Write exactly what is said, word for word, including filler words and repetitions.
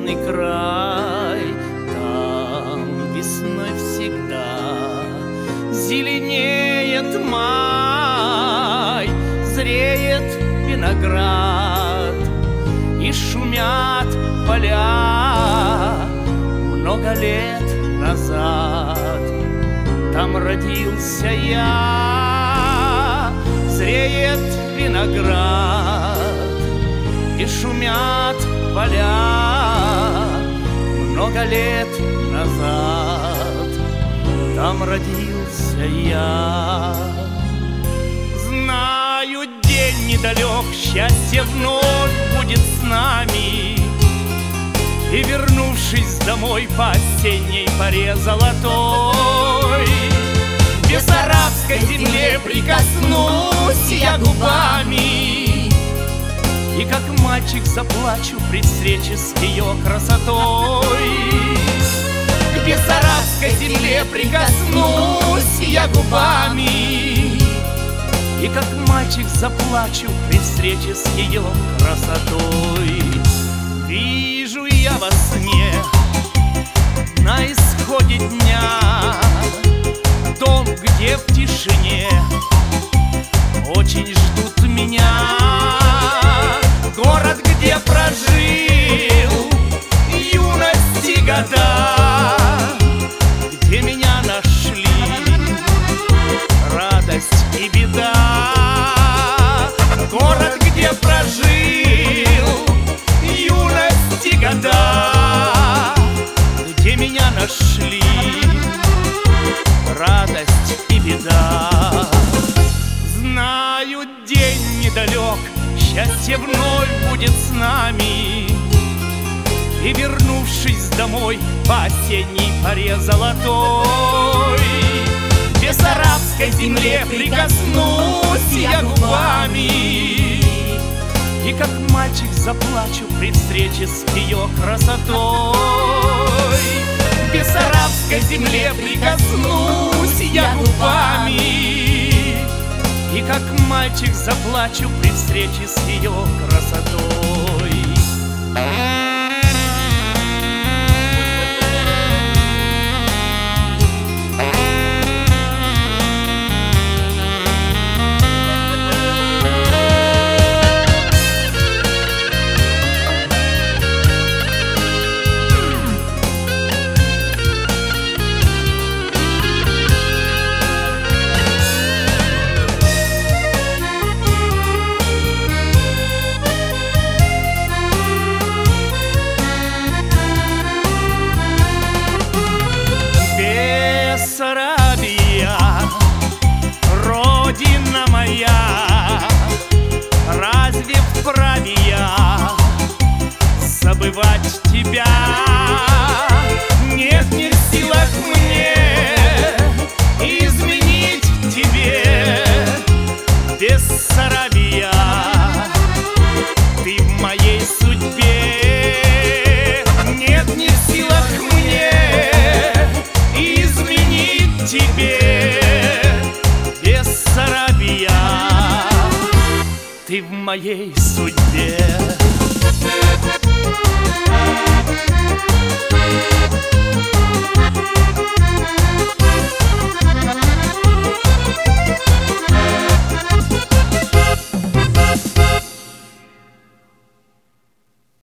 отдаленный край. Там весной всегда зеленеет май, зреет виноград и шумят поля. Много лет назад там родился я. Зреет виноград и шумят поля. Много лет назад там родился я. Знаю, день недалек, счастье вновь будет с нами. И, вернувшись домой по осенней поре золотой, к бессарабской земле прикоснусь я губами, и как мальчик заплачу при встрече с ее красотой. К бессарабской земле прикоснусь я губами, и как мальчик заплачу при встрече с ее красотой. Вижу я во сне на исходе дня дом, где в тишине очень ждут меня. Город, где прожил юности года, где меня нашли радость и беда. Город, где прожил юности года, где меня нашли радость и беда. Знаю, день недалек, счастье вновь будет с нами. И, вернувшись домой по осенней поре золотой, к бессарабской земле прикоснусь я губами, и как мальчик заплачу при встрече с ее красотой. К бессарабской земле прикоснусь я губами, и как мальчик заплачу при встрече с ее красотой. Бессарабия, родина моя, разве вправе я забывать тебя? Нет, не в силах мне изменить тебе. Бессарабия, ты в моей судьбе. Нет, не в силах мне изменить тебе. Бессарабия, ты в моей судьбе.